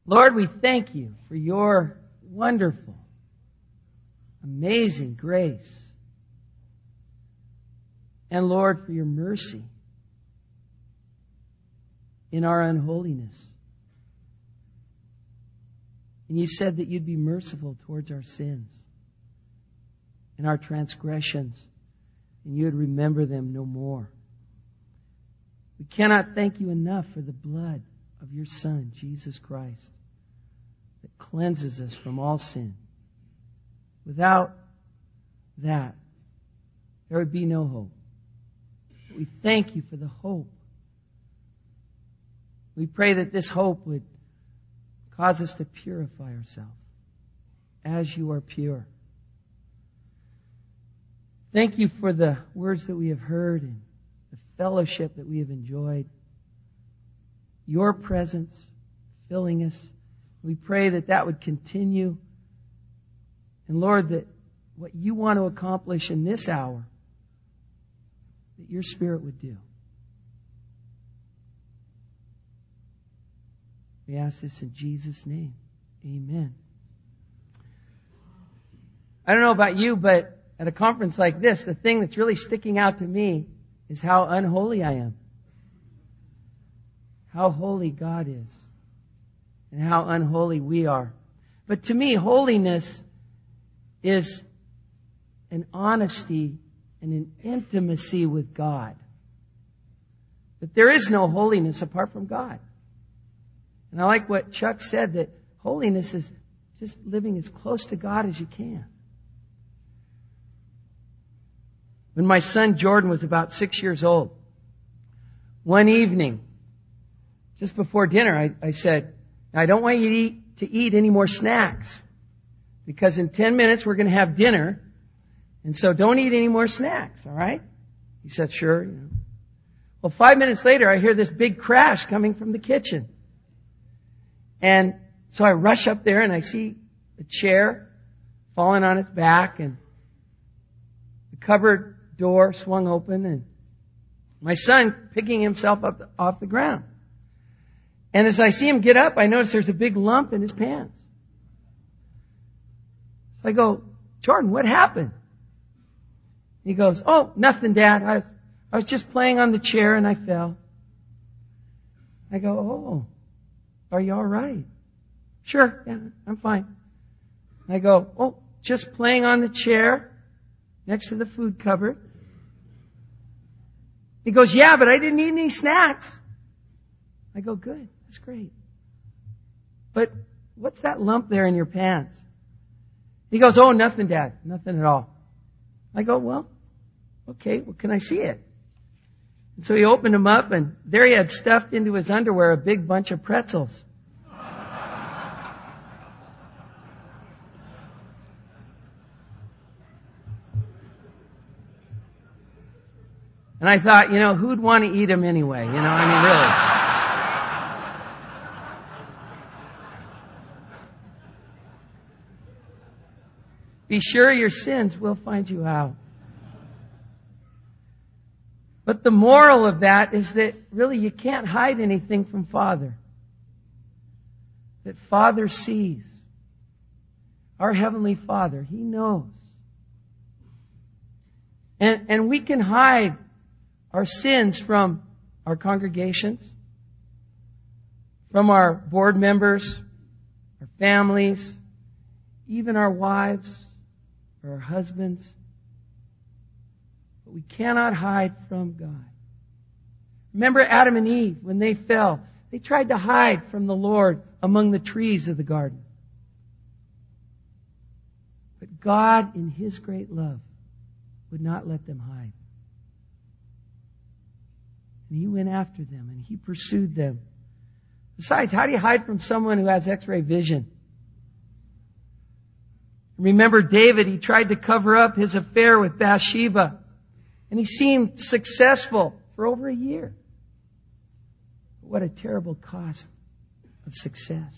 Lord, we thank you for your wonderful, amazing grace. And Lord, for your mercy in our unholiness. And you said that you'd be merciful towards our sins and our transgressions, and you would remember them no more. We cannot thank you enough for the blood of your Son, Jesus Christ, that cleanses us from all sin. Without that, there would be no hope. We thank you for the hope. We pray that this hope would cause us to purify ourselves as you are pure. Thank you for the words that we have heard and the fellowship that we have enjoyed. Your presence filling us. We pray that that would continue. And Lord, that what you want to accomplish in this hour, that your Spirit would do. We ask this in Jesus' name. Amen. I don't know about you, but at a conference like this, the thing that's really sticking out to me is how unholy I am. How holy God is. And how unholy we are. But to me, holiness is an honesty and an intimacy with God. That there is no holiness apart from God. And I like what Chuck said, that holiness is just living as close to God as you can. When my son Jordan was about 6 years old, one evening, just before dinner, I said, I don't want you to eat any more snacks, because in 10 minutes we're going to have dinner, and so don't eat any more snacks, all right? He said, sure. Well, 5 minutes later, I hear this big crash coming from the kitchen. And so I rush up there and I see a chair falling on its back, and the cupboard door swung open, and my son picking himself up off the ground. And as I see him get up, I notice there's a big lump in his pants. So I go, Jordan, what happened? He goes, oh, nothing, Dad. I was just playing on the chair and I fell. I go, oh, are you all right? Sure, yeah, I'm fine. I go, oh, just playing on the chair next to the food cupboard. He goes, yeah, but I didn't eat any snacks. I go, good, that's great. But what's that lump there in your pants? He goes, oh, nothing, Dad, nothing at all. I go, well, okay, well, can I see it? And so he opened them up, and there he had stuffed into his underwear a big bunch of pretzels. And I thought, who'd want to eat them anyway? Really. Be sure your sins will find you out. But the moral of that is that really you can't hide anything from Father. That Father sees. Our Heavenly Father, He knows. And we can hide our sins from our congregations, from our board members, our families, even our wives or our husbands. But we cannot hide from God. Remember Adam and Eve, when they fell, they tried to hide from the Lord among the trees of the garden. But God, in His great love, would not let them hide. And He went after them and He pursued them. Besides, how do you hide from someone who has X-ray vision? Remember David, he tried to cover up his affair with Bathsheba. And he seemed successful for over a year. But what a terrible cost of success.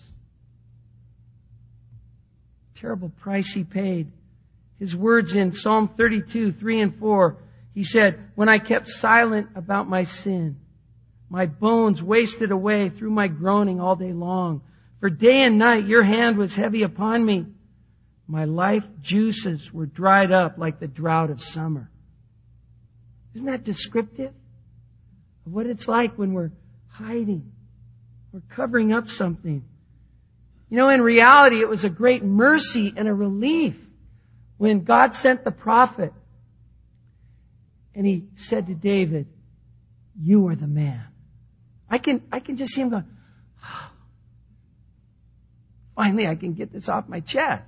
Terrible price he paid. His words in Psalm 32, 3 and 4, he said, when I kept silent about my sin, my bones wasted away through my groaning all day long. For day and night your hand was heavy upon me. My life juices were dried up like the drought of summer. Isn't that descriptive of what it's like when we're hiding? We're covering up something. You know, in reality, it was a great mercy and a relief when God sent the prophet and he said to David, "You are the man." I can just see him going, oh, finally I can get this off my chest.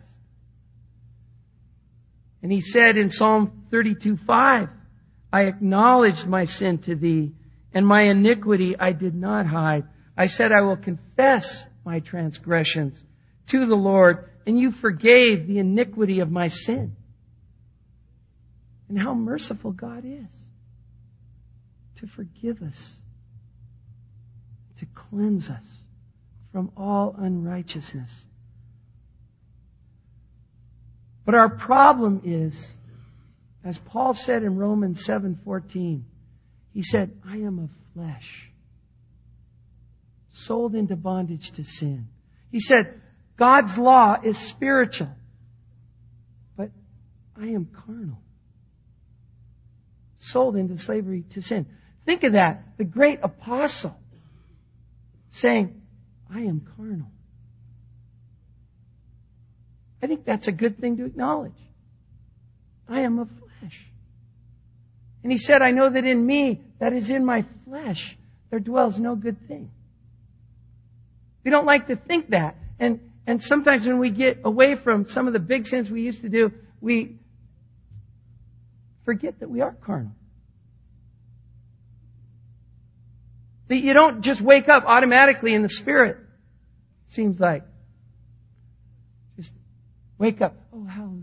And he said in Psalm 32:5, I acknowledged my sin to thee, and my iniquity I did not hide. I said, I will confess my transgressions to the Lord, and you forgave the iniquity of my sin. And how merciful God is to forgive us, to cleanse us from all unrighteousness. But our problem is, as Paul said in Romans 7:14, he said, I am of flesh, sold into bondage to sin. He said, God's law is spiritual, but I am carnal, sold into slavery to sin. Think of that. The great apostle saying, I am carnal. I think that's a good thing to acknowledge. I am of flesh. And he said, I know that in me, that is in my flesh, there dwells no good thing. We don't like to think that. And sometimes when we get away from some of the big sins we used to do, we forget that we are carnal. That you don't just wake up automatically in the Spirit. It seems like. Just wake up. Oh, hallelujah.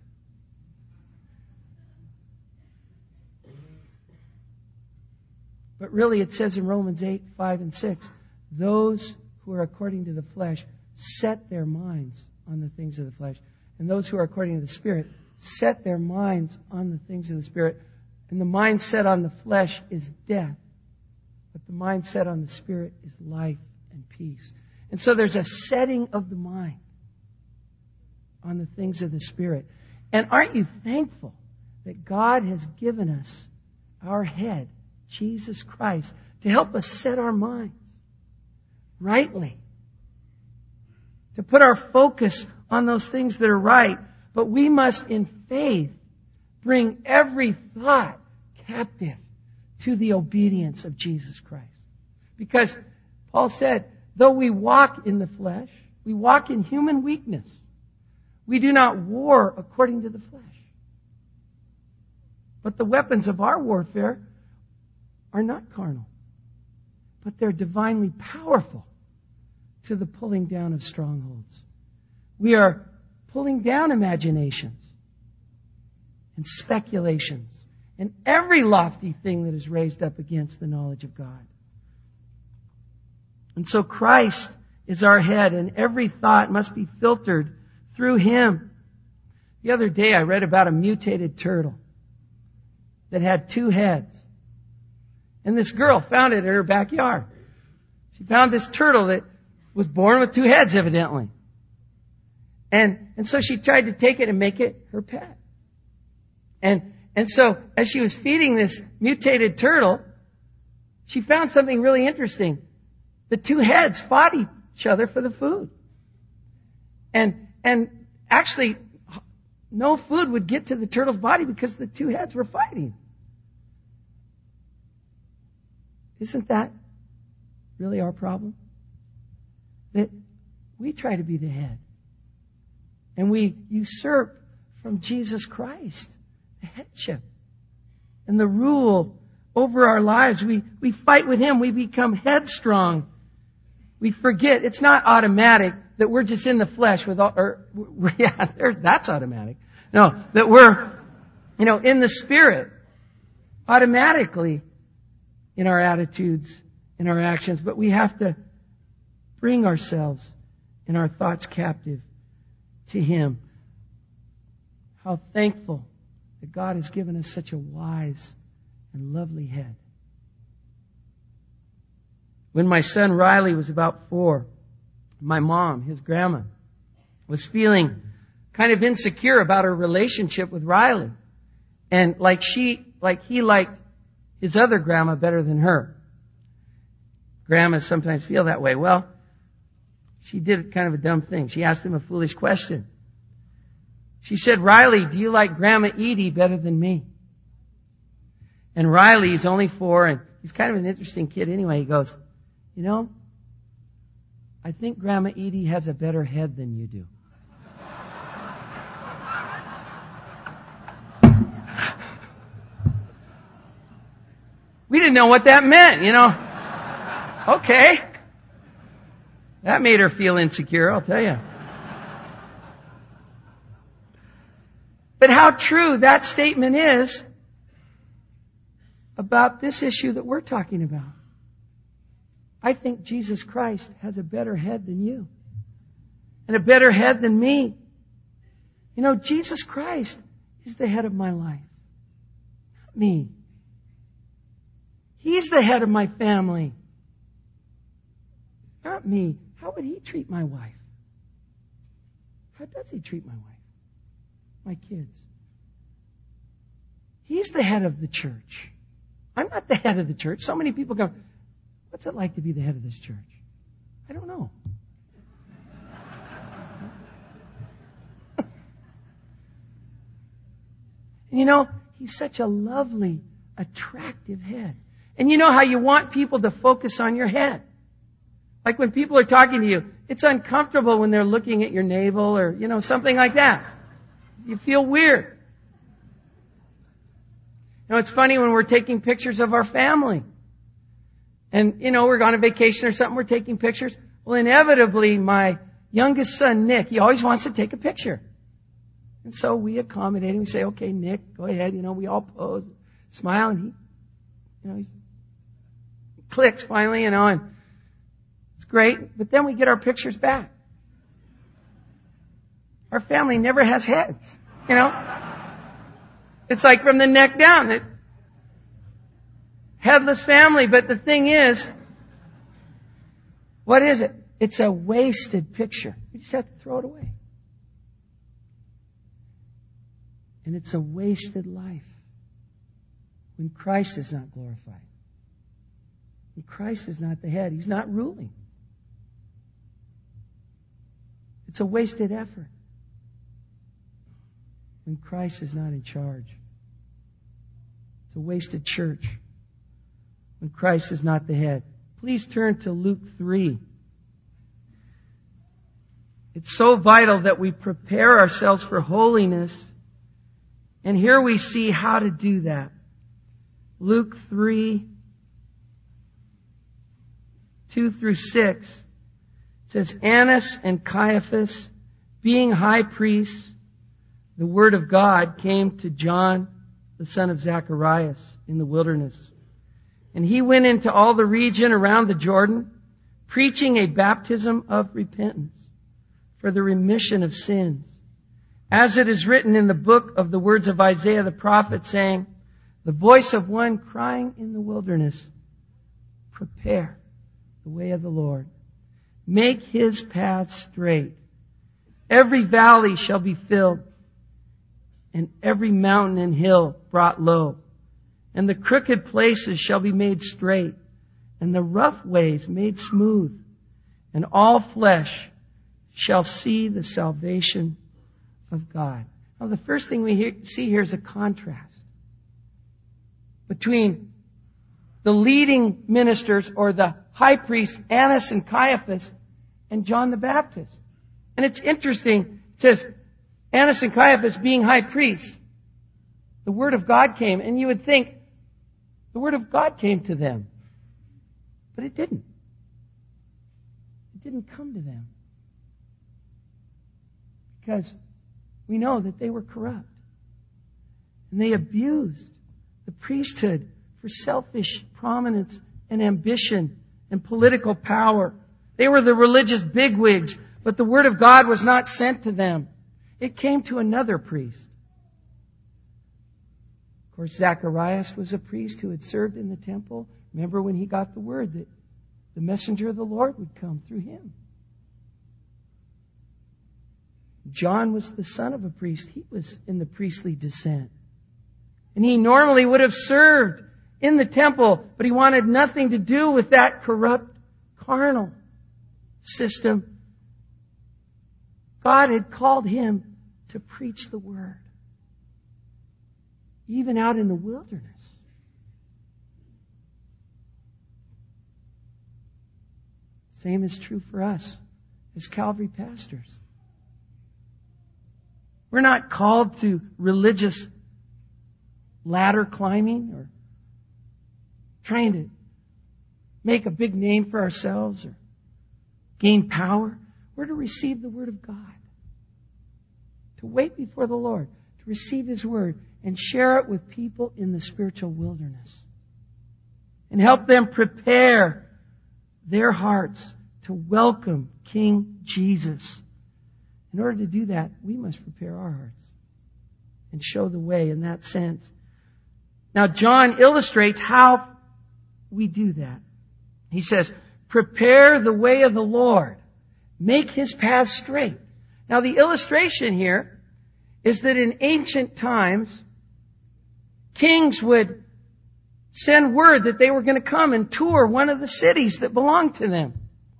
But really it says in Romans 8:5 and 6, those who are according to the flesh set their minds on the things of the flesh. And those who are according to the Spirit set their minds on the things of the Spirit. And the mind set on the flesh is death. But the mind set on the Spirit is life and peace. And so there's a setting of the mind on the things of the Spirit. And aren't you thankful that God has given us our head, Jesus Christ, to help us set our minds rightly, to put our focus on those things that are right. But we must, in faith, bring every thought captive to the obedience of Jesus Christ. Because Paul said, though we walk in the flesh, we walk in human weakness. We do not war according to the flesh. But the weapons of our warfare are not carnal, but they're divinely powerful to the pulling down of strongholds. We are pulling down imaginations and speculations and every lofty thing that is raised up against the knowledge of God. And so Christ is our head, and every thought must be filtered through Him. The other day I read about a mutated turtle that had two heads. And this girl found it in her backyard. She found this turtle that was born with two heads, evidently. And so she tried to take it and make it her pet. And so as she was feeding this mutated turtle, she found something really interesting. The two heads fought each other for the food. And actually, no food would get to the turtle's body because the two heads were fighting. Isn't that really our problem? That we try to be the head. And we usurp from Jesus Christ the headship and the rule over our lives. We fight with Him. We become headstrong. We forget. It's not automatic that we're just in the flesh with all, that's automatic. No, that we're, in the Spirit automatically in our attitudes, in our actions. But we have to bring ourselves and our thoughts captive to Him. How thankful that God has given us such a wise and lovely head. When my son Riley was about 4, my mom, his grandma, was feeling kind of insecure about her relationship with Riley. And he liked his other grandma better than her. Grandmas sometimes feel that way. Well, she did kind of a dumb thing. She asked him a foolish question. She said, Riley, do you like Grandma Edie better than me? And Riley's only 4, and he's kind of an interesting kid anyway. He goes, I think Grandma Edie has a better head than you do. We didn't know what that meant, Okay. That made her feel insecure, I'll tell you. But how true that statement is about this issue that we're talking about. I think Jesus Christ has a better head than you. And a better head than me. Jesus Christ is the head of my life. Not me. He's the head of my family. Not me. How would He treat my wife? How does He treat my wife? My kids. He's the head of the church. I'm not the head of the church. So many people go, what's it like to be the head of this church? I don't know. He's such a lovely, attractive head. And you know how you want people to focus on your head? Like when people are talking to you, it's uncomfortable when they're looking at your navel or, something like that. You feel weird. It's funny when we're taking pictures of our family. And, we're on a vacation or something, we're taking pictures. Well, inevitably, my youngest son, Nick, he always wants to take a picture. And so we accommodate him. We say, okay, Nick, go ahead. We all pose, smile, and he clicks finally, and it's great. But then we get our pictures back. Our family never has heads, It's like from the neck down. Headless family. But the thing is, what is it? It's a wasted picture. You just have to throw it away. And it's a wasted life when Christ is not glorified. When Christ is not the head. He's not ruling. It's a wasted effort when Christ is not in charge. It's a wasted church when Christ is not the head. Please turn to Luke 3. It's so vital that we prepare ourselves for holiness. And here we see how to do that. Luke 3, 2 through 6. It says, Annas and Caiaphas, being high priests, the word of God came to John, the son of Zacharias, in the wilderness. And he went into all the region around the Jordan, preaching a baptism of repentance for the remission of sins. As it is written in the book of the words of Isaiah the prophet, saying, the voice of one crying in the wilderness, prepare the way of the Lord. Make His path straight. Every valley shall be filled, and every mountain and hill brought low. And the crooked places shall be made straight, and the rough ways made smooth. And all flesh shall see the salvation of God. Now, the first thing we see here is a contrast between the leading ministers, or the high priests, Annas and Caiaphas, and John the Baptist. And it's interesting. It says, Annas and Caiaphas being high priests, the Word of God came. And you would think the Word of God came to them. But it didn't. It didn't come to them. Because we know that they were corrupt. And they abused the priesthood for selfish prominence and ambition and political power. They were the religious bigwigs, but the Word of God was not sent to them. It came to another priest. Of course, Zacharias was a priest who had served in the temple. Remember when he got the word that the messenger of the Lord would come through him. John was the son of a priest. He was in the priestly descent. And he normally would have served in the temple, but he wanted nothing to do with that corrupt, carnal system. God had called him to preach the word, even out in the wilderness. Same is true for us as Calvary pastors. We're not called to religious ladder climbing or trying to make a big name for ourselves or gain power. We're to receive the Word of God, to wait before the Lord, to receive His Word and share it with people in the spiritual wilderness and help them prepare their hearts to welcome King Jesus. In order to do that, we must prepare our hearts and show the way in that sense. Now, John illustrates how we do that. He says, prepare the way of the Lord. Make His path straight. Now, the illustration here is that in ancient times, kings would send word that they were going to come and tour one of the cities that belonged to them.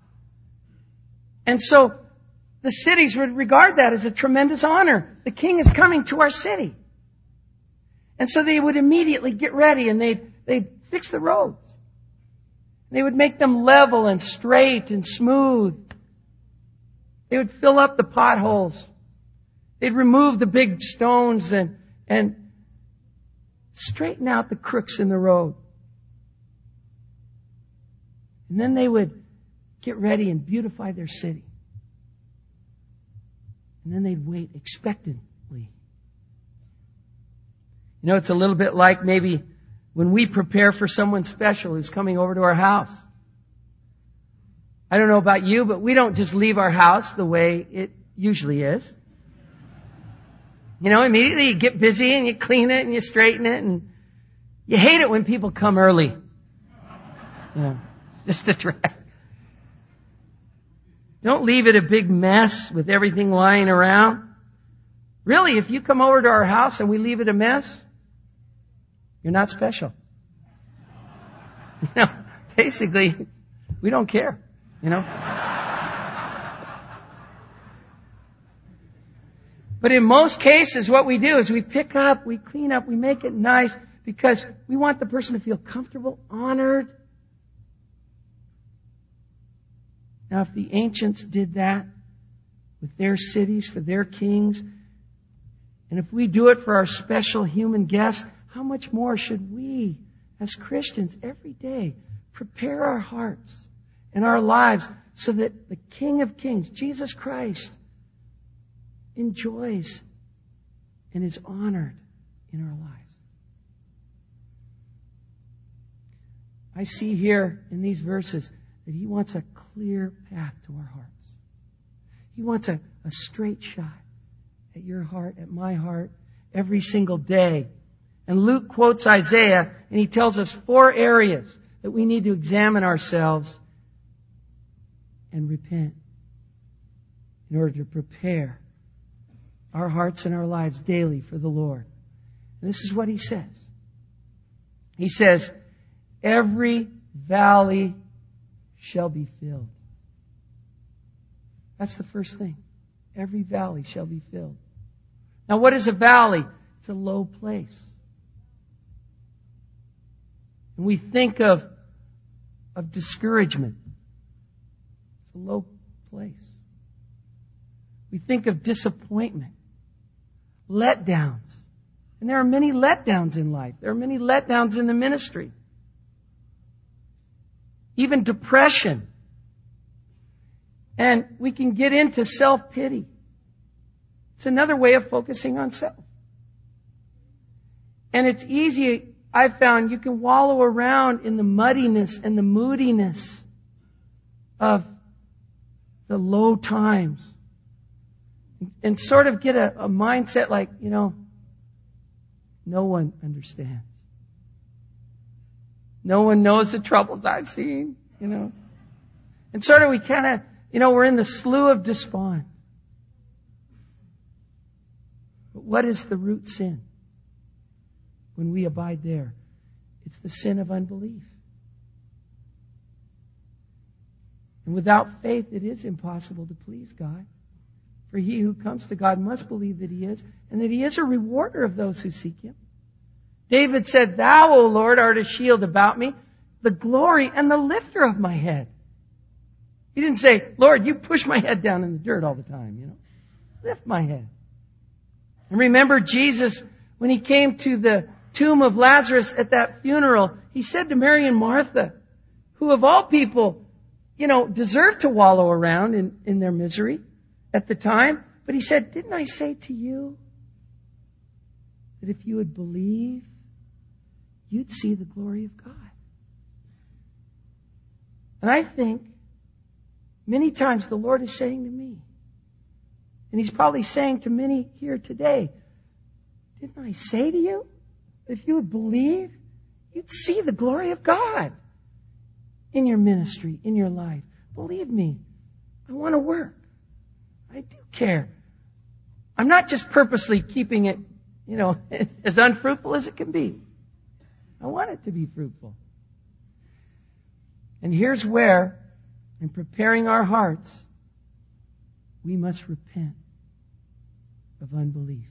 And so, the cities would regard that as a tremendous honor. The king is coming to our city. And so they would immediately get ready and they'd fix the roads. They would make them level and straight and smooth. They would fill up the potholes. They'd remove the big stones and straighten out the crooks in the road. And then they would get ready and beautify their city. And then they'd wait expectantly. You know, it's a little bit like maybe when we prepare for someone special who's coming over to our house. I don't know about you, but we don't just leave our house the way it usually is. You know, immediately you get busy and you clean it and you straighten it, and you hate it when people come early. You know, just a drag. Don't leave it a big mess with everything lying around. Really, if you come over to our house and we leave it a mess, you're not special. You know, basically, we don't care, you know. But in most cases, what we do is we pick up, we clean up, we make it nice because we want the person to feel comfortable, honored. Now, if the ancients did that with their cities, for their kings, and if we do it for our special human guests, how much more should we, as Christians, every day prepare our hearts and our lives so that the King of Kings, Jesus Christ, enjoys and is honored in our lives. I see here in these verses that He wants a clear path to our hearts. He wants a straight shot at your heart, at my heart, every single day. And Luke quotes Isaiah, and he tells us 4 areas that we need to examine ourselves and repent in order to prepare our hearts and our lives daily for the Lord. And this is what he says. He says, every valley shall be filled. That's the first thing. Every valley shall be filled. Now, what is a valley? It's a low place. And we think of discouragement. It's a low place. We think of disappointment, letdowns. And there are many letdowns in life. There are many letdowns in the ministry. Even depression. And we can get into self-pity. It's another way of focusing on self. And it's easy, I've found, you can wallow around in the muddiness and the moodiness of the low times. And sort of get a mindset like, you know, no one understands. No one knows the troubles I've seen, you know. And sort of we kind of, you know, we're in the slough of despond. But what is the root sin? When we abide there, it's the sin of unbelief. And without faith, it is impossible to please God. For he who comes to God must believe that he is, and that he is a rewarder of those who seek him. David said, Thou, O Lord, art a shield about me, the glory and the lifter of my head. He didn't say, Lord, you push my head down in the dirt all the time, Lift my head. And remember Jesus, when he came to the tomb of Lazarus at that funeral, he said to Mary and Martha, who of all people, deserved to wallow around in their misery at the time, but he said, didn't I say to you that if you would believe, you'd see the glory of God? And I think many times the Lord is saying to me, and he's probably saying to many here today, didn't I say to you, if you would believe, you'd see the glory of God in your ministry, in your life. Believe me, I want to work. I do care. I'm not just purposely keeping it, as unfruitful as it can be. I want it to be fruitful. And here's where, in preparing our hearts, we must repent of unbelief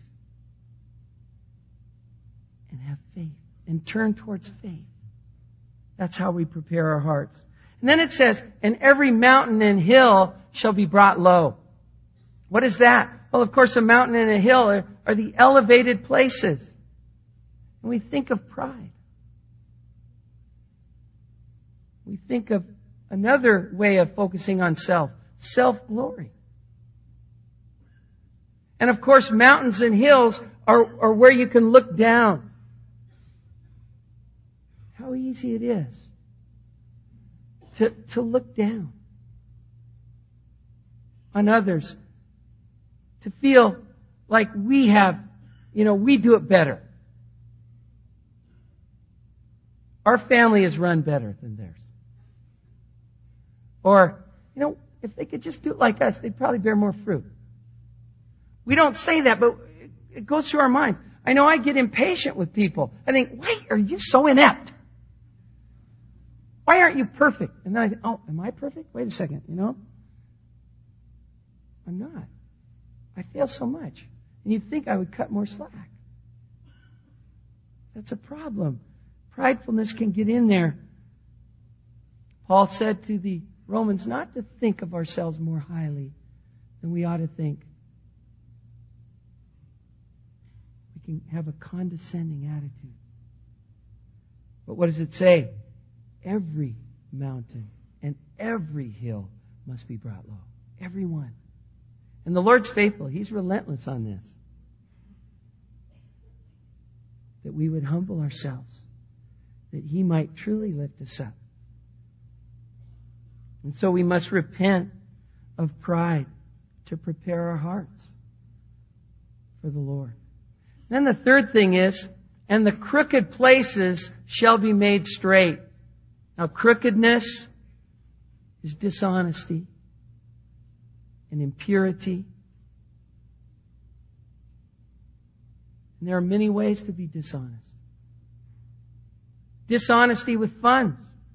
and have faith and turn towards faith. That's how we prepare our hearts. And then it says, and every mountain and hill shall be brought low. What is that? Well, of course, a mountain and a hill are the elevated places. And we think of pride. We think of another way of focusing on self-glory. And of course, mountains and hills are where you can look down. How easy it is to look down on others, to feel like we have, we do it better. Our family is run better than theirs. Or, if they could just do it like us, they'd probably bear more fruit. We don't say that, but it goes through our minds. I know I get impatient with people. I think, why are you so inept? Why aren't you perfect? And then I think, am I perfect? Wait a second, I'm not. I fail so much. And you'd think I would cut more slack. That's a problem. Pridefulness can get in there. Paul said to the Romans not to think of ourselves more highly than we ought to think. We can have a condescending attitude. But what does it say? Every mountain and every hill must be brought low. Every one. And the Lord's faithful. He's relentless on this. That we would humble ourselves. That He might truly lift us up. And so we must repent of pride to prepare our hearts for the Lord. Then the third thing is, and the crooked places shall be made straight. Now, crookedness is dishonesty and impurity. And there are many ways to be dishonest. Dishonesty with funds.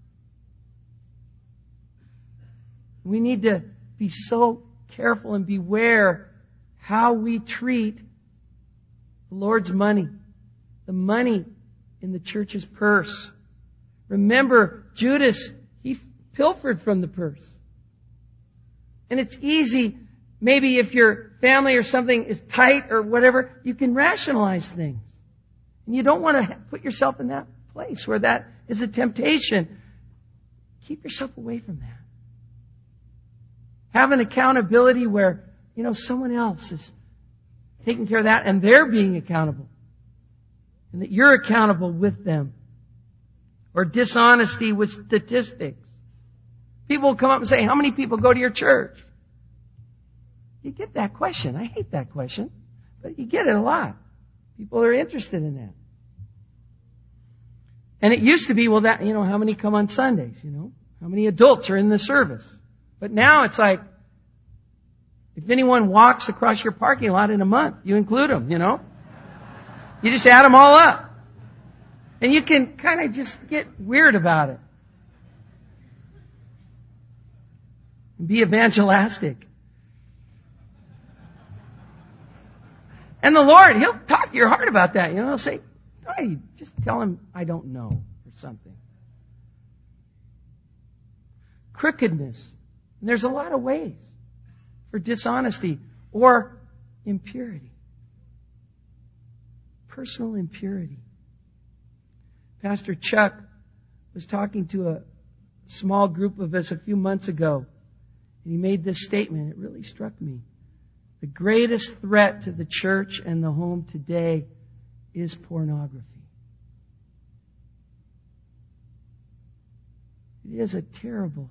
We need to be so careful and beware how we treat the Lord's money, the money in the church's purse. Remember, Judas, he pilfered from the purse. And it's easy, maybe if your family or something is tight or whatever, you can rationalize things. And you don't want to put yourself in that place where that is a temptation. Keep yourself away from that. Have an accountability where, someone else is taking care of that and they're being accountable. And that you're accountable with them. Or dishonesty with statistics. People will come up and say, how many people go to your church? You get that question. I hate that question. But you get it a lot. People are interested in that. And it used to be, how many come on Sundays, How many adults are in the service? But now it's like, If anyone walks across your parking lot in a month, you include them, You just add them all up. And you can kind of just get weird about it. Be evangelistic. And the Lord, He'll talk to your heart about that. He'll say, hey, just tell Him I don't know or something. Crookedness. And there's a lot of ways for dishonesty or impurity. Personal impurity. Pastor Chuck was talking to a small group of us a few months ago, and he made this statement. It really struck me. The greatest threat to the church and the home today is pornography. It is a terrible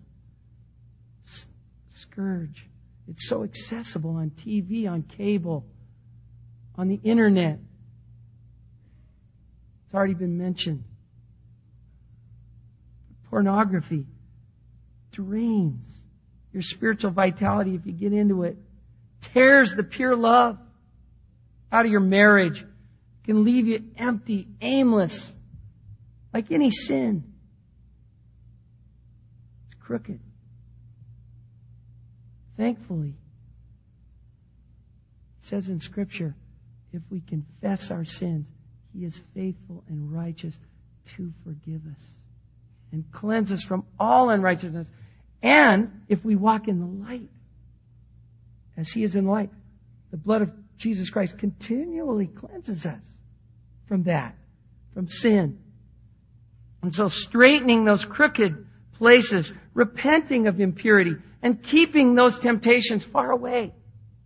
scourge. It's so accessible on TV, on cable, on the internet. It's already been mentioned. Pornography drains your spiritual vitality if you get into it. Tears the pure love out of your marriage. Can leave you empty, aimless, like any sin. It's crooked. Thankfully, it says in Scripture, if we confess our sins, He is faithful and righteous to forgive us and cleanse us from all unrighteousness. And if we walk in the light, as He is in the light, the blood of Jesus Christ continually cleanses us from that, from sin. And so straightening those crooked places, repenting of impurity, and keeping those temptations far away.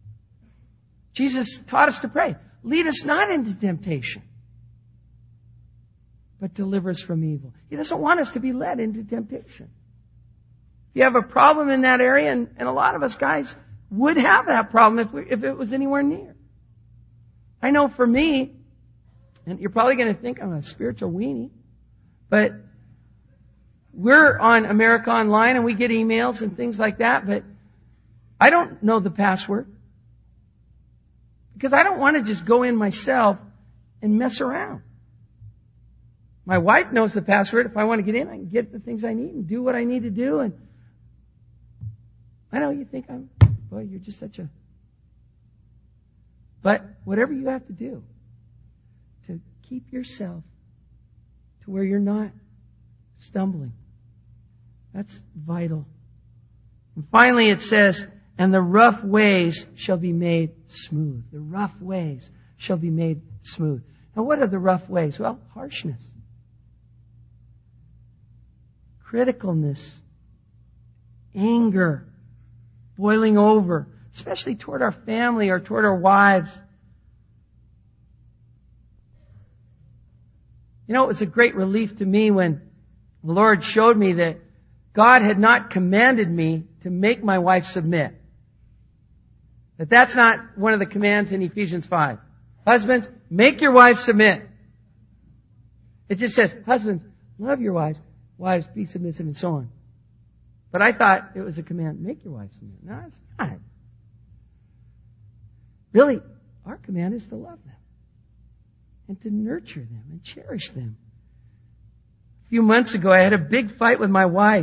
Jesus taught us to pray, lead us not into temptation, but deliver us from evil. He doesn't want us to be led into temptation. If you have a problem in that area, and a lot of us guys would have that problem if it was anywhere near. I know for me, and you're probably going to think I'm a spiritual weenie, but we're on America Online and we get emails and things like that, but I don't know the password because I don't want to just go in myself and mess around. My wife knows the password. If I want to get in, I can get the things I need and do what I need to do. And I know you think you're just such a... But whatever you have to do to keep yourself to where you're not stumbling, that's vital. And finally it says, and the rough ways shall be made smooth. The rough ways shall be made smooth. Now what are the rough ways? Well, harshness, criticalness, anger, boiling over, especially toward our family or toward our wives. It was a great relief to me when the Lord showed me that God had not commanded me to make my wife submit. That's not one of the commands in Ephesians 5. Husbands, make your wives submit. It just says, husbands, love your wives. Wives, be submissive, and so on. But I thought it was a command, make your wives submit. No, it's not. Really, our command is to love them and to nurture them and cherish them. A few months ago, I had a big fight with my wife.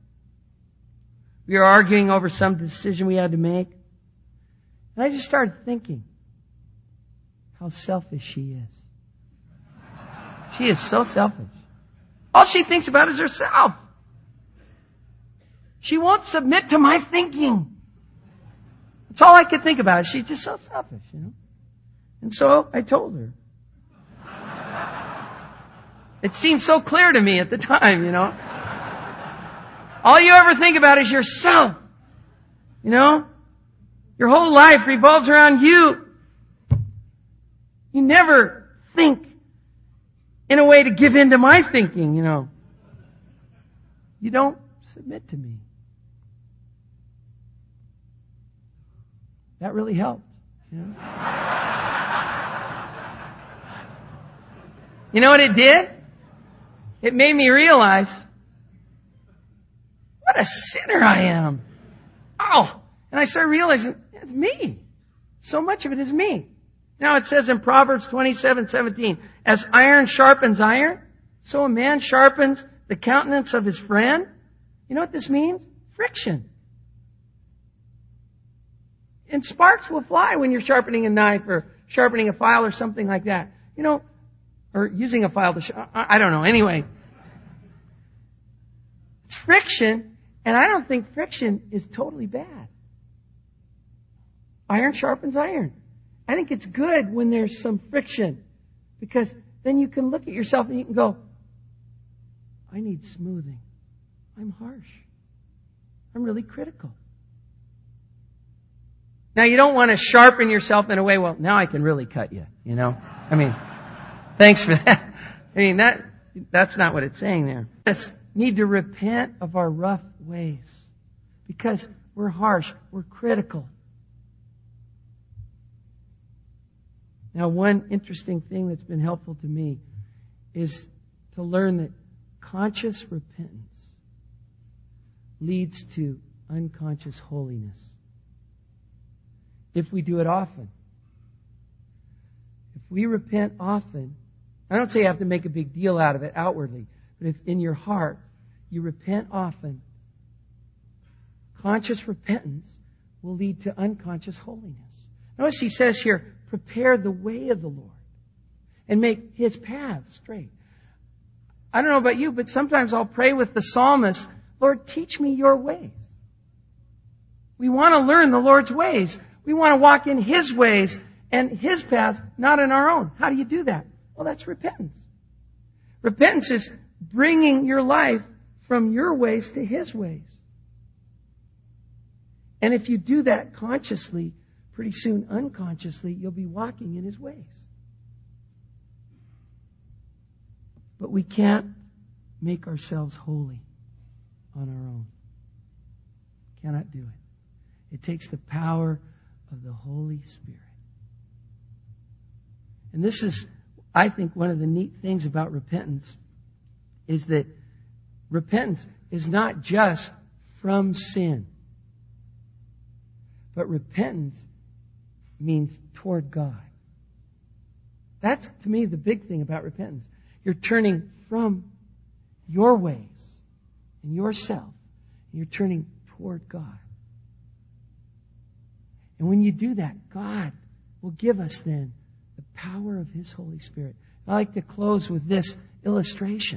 We were arguing over some decision we had to make. And I just started thinking how selfish she is. She is so selfish. All she thinks about is herself. She won't submit to my thinking. That's all I could think about. She's just so selfish, And so I told her. It seemed so clear to me at the time, All you ever think about is yourself. Your whole life revolves around you. You never think in a way to give in to my thinking, You don't submit to me. That really helped. You know what it did? It made me realize what a sinner I am. Oh, and I started realizing It's me. So much of it is me. Now it says in Proverbs 27:17, as iron sharpens iron, so a man sharpens the countenance of his friend. You know what this means? Friction. And sparks will fly when you're sharpening a knife or sharpening a file or something like that. You know, or using a file to I don't know. Anyway, it's friction, and I don't think friction is totally bad. Iron sharpens iron. I think it's good when there's some friction, because then you can look at yourself and you can go, I need smoothing. I'm harsh. I'm really critical. Now, you don't want to sharpen yourself in a way, well, now I can really cut you, you know. I mean, thanks for that. I mean, that's not what it's saying there. We just need to repent of our rough ways, because we're harsh, we're critical. Now, one interesting thing that's been helpful to me is to learn that conscious repentance leads to unconscious holiness. If we do it often. If we repent often, I don't say you have to make a big deal out of it outwardly, but if in your heart you repent often, conscious repentance will lead to unconscious holiness. Notice he says here, prepare the way of the Lord and make His paths straight. I don't know about you, but sometimes I'll pray with the psalmist, Lord, teach me your ways. We want to learn the Lord's ways. We want to walk in His ways and His paths, not in our own. How do you do that? Well, that's repentance. Repentance is bringing your life from your ways to His ways. And if you do that consciously, pretty soon unconsciously, you'll be walking in His ways. But we can't make ourselves holy on our own. Cannot do it. It takes the power of the Holy Spirit. And this is, I think, one of the neat things about repentance is that repentance is not just from sin, but repentance means toward God. That's, to me, the big thing about repentance. You're turning from your ways and yourself, and you're turning toward God. And when you do that, God will give us then the power of His Holy Spirit. I like to close with this illustration.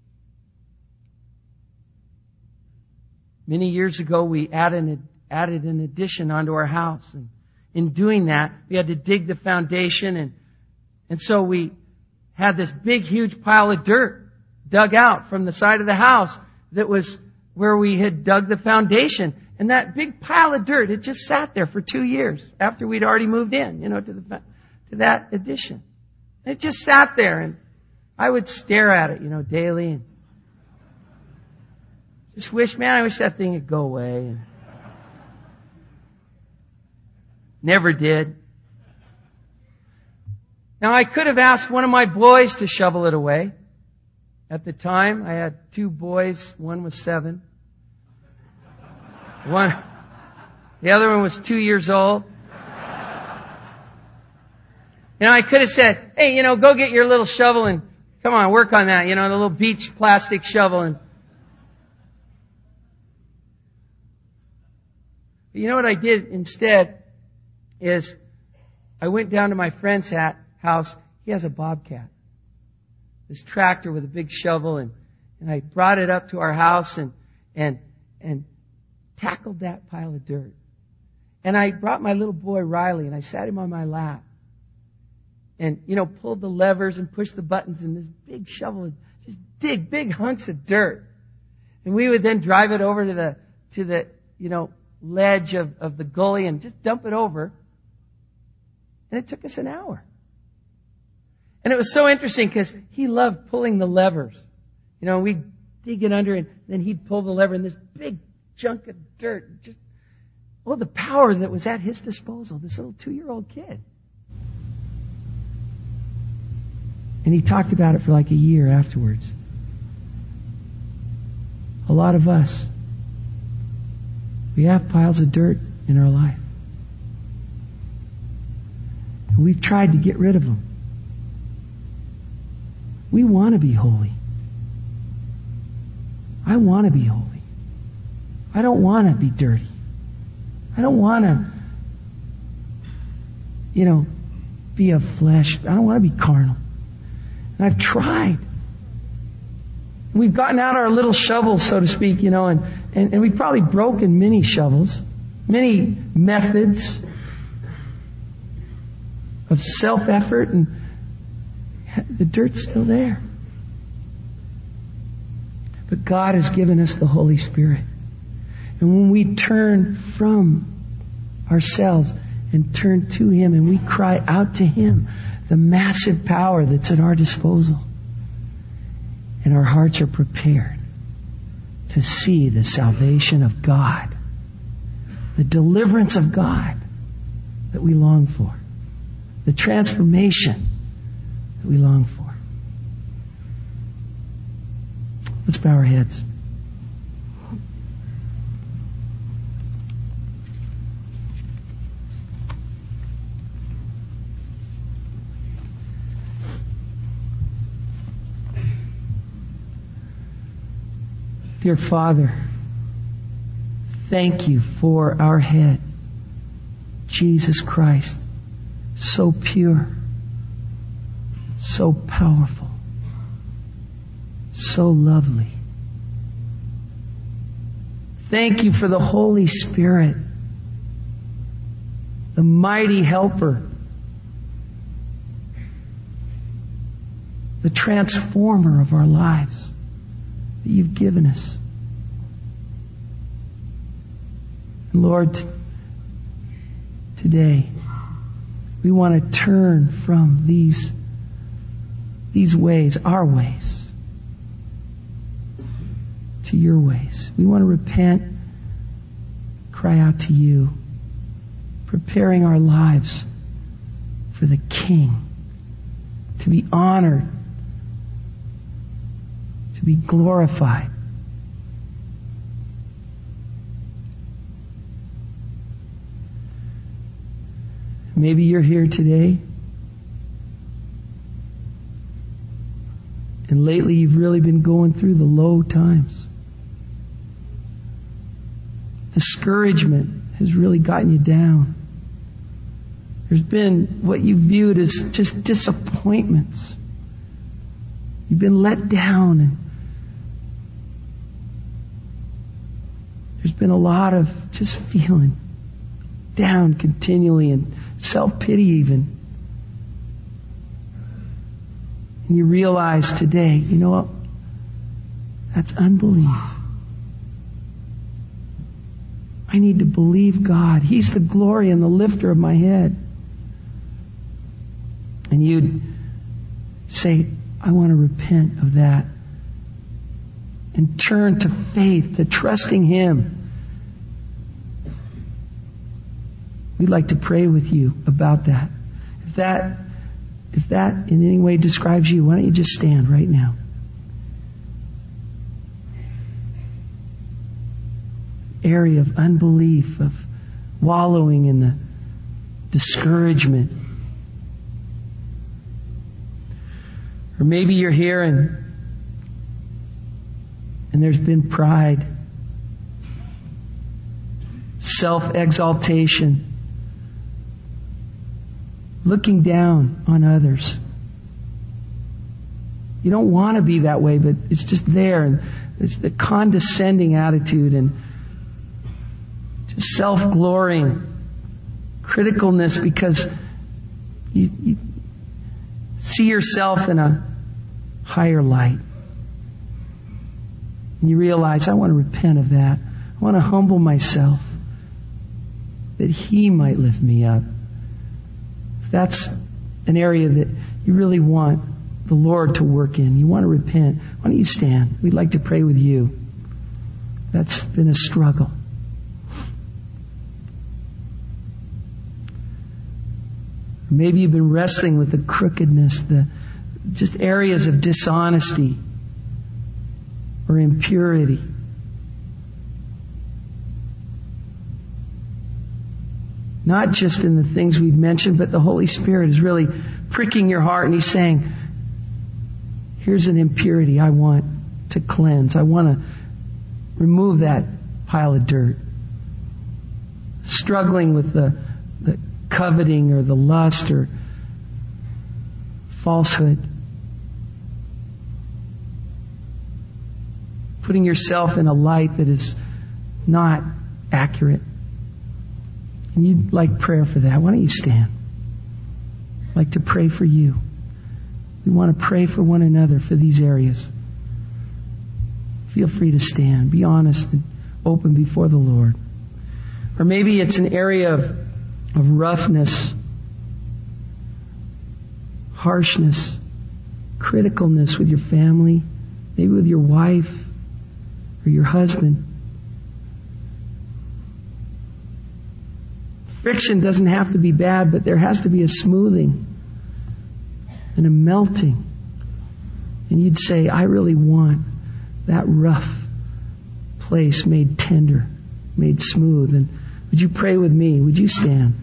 Many years ago, we added an addition onto our house. And in doing that, we had to dig the foundation. And so we had this big, huge pile of dirt dug out from the side of the house that was where we had dug the foundation. And that big pile of dirt, it just sat there for 2 years after we'd already moved in, to that addition. And it just sat there, and I would stare at it, daily, and just I wish that thing would go away. And never did. Now, I could have asked one of my boys to shovel it away. At the time, I had 2 boys. One was 7. The other one was 2 years old. I could have said, hey, go get your little shovel and come on, work on that, the little beach plastic shovel. But you know what I did instead is I went down to my friend's house. He has a Bobcat, this tractor with a big shovel, and I brought it up to our house and tackled that pile of dirt. And I brought my little boy Riley, and I sat him on my lap. And, pulled the levers and pushed the buttons, and this big shovel would just dig big hunks of dirt. And we would then drive it over to the ledge of the gully and just dump it over. And it took us an hour. And it was so interesting because he loved pulling the levers. We'd dig it under, and then he'd pull the lever, and this big chunk of dirt, just, the power that was at his disposal, this little 2-year-old kid. And he talked about it for like a year afterwards. A lot of us, we have piles of dirt in our life. And we've tried to get rid of them. We want to be holy. I want to be holy. I don't want to be dirty. I don't want to, be of flesh. I don't want to be carnal. And I've tried. We've gotten out our little shovels, so to speak, and we've probably broken many shovels, many methods of self-effort, and the dirt's still there. But God has given us the Holy Spirit. And when we turn from ourselves and turn to Him and we cry out to Him, the massive power that's at our disposal, and our hearts are prepared to see the salvation of God, the deliverance of God that we long for, the transformation that we long for. Let's bow our heads. Dear Father, thank you for our head, Jesus Christ, so pure, so powerful, so lovely. Thank you for the Holy Spirit, the mighty helper, the transformer of our lives that you've given us. And Lord, today we want to turn from these ways, our ways, to your ways. We want to repent, cry out to you, preparing our lives for the King, to be honored, to be glorified. Maybe you're here today, and lately you've really been going through the low times. Discouragement has really gotten you down. There's been what you viewed as just disappointments. You've been let down, and there's been a lot of just feeling down continually and self-pity even. And you realize today, you know what? That's unbelief. I need to believe God. He's the glory and the lifter of my head. And you'd say, I want to repent of that and turn to faith, to trusting Him. We'd like to pray with you about that. If that in any way describes you, why don't you just stand right now? Area of unbelief, of wallowing in the discouragement. Or maybe you're here and there's been pride, self-exaltation, looking down on others. You don't want to be that way, but it's just there, and it's the condescending attitude and just self-glorying, criticalness because you see yourself in a higher light. And you realize, I want to repent of that. I want to humble myself that He might lift me up. If that's an area that you really want the Lord to work in, you want to repent, why don't you stand? We'd like to pray with you. That's been a struggle. Maybe you've been wrestling with the crookedness, the just areas of dishonesty or impurity. Not just in the things we've mentioned, but the Holy Spirit is really pricking your heart and He's saying, here's an impurity I want to cleanse. I want to remove that pile of dirt. Struggling with the coveting or the lust or falsehood. Putting yourself in a light that is not accurate. And you'd like prayer for that. Why don't you stand? I'd like to pray for you. We want to pray for one another for these areas. Feel free to stand. Be honest and open before the Lord. Or maybe it's an area of roughness, harshness, criticalness with your family, maybe with your wife or your husband. Friction doesn't have to be bad, but there has to be a smoothing and a melting. And you'd say, I really want that rough place made tender, made smooth. And would you pray with me? Would you stand?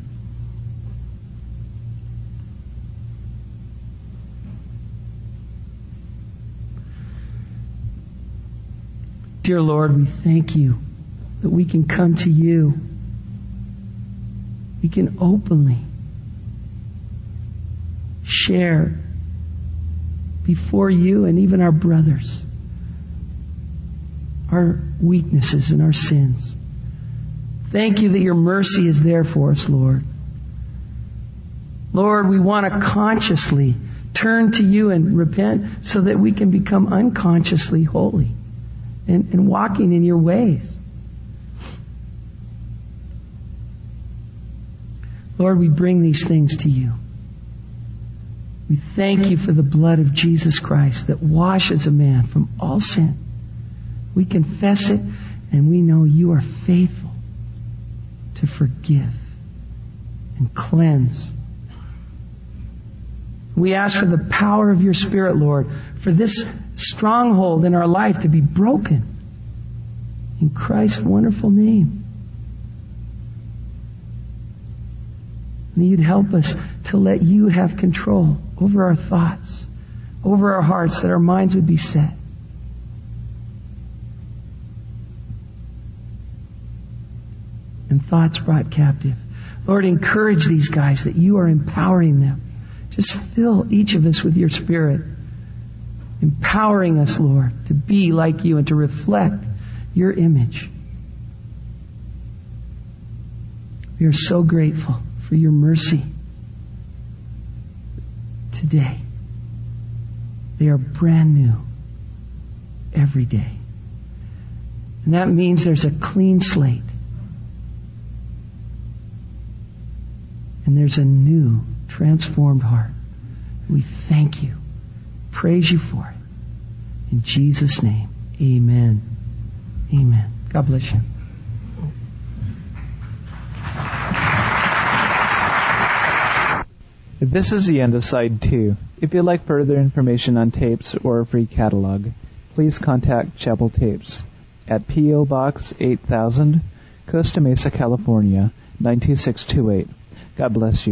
Dear Lord, we thank you that we can come to you. We can openly share before you and even our brothers our weaknesses and our sins. Thank you that your mercy is there for us, Lord. Lord, we want to consciously turn to you and repent so that we can become unconsciously holy and walking in your ways. Lord, we bring these things to you. We thank you for the blood of Jesus Christ that washes a man from all sin. We confess it, and we know you are faithful to forgive and cleanse. We ask for the power of your Spirit, Lord, for this stronghold in our life to be broken. In Christ's wonderful name. And you'd help us to let you have control over our thoughts, over our hearts, that our minds would be set. And thoughts brought captive. Lord, encourage these guys that you are empowering them. Just fill each of us with your Spirit, empowering us, Lord, to be like you and to reflect your image. We are so grateful for your mercy today. They are brand new every day. And that means there's a clean slate. And there's a new, transformed heart. We thank you. Praise you for it. In Jesus' name, amen. Amen. God bless you. This is the end of Side 2. If you'd like further information on tapes or a free catalog, please contact Chapel Tapes at P.O. Box 8000, Costa Mesa, California, 92628. God bless you.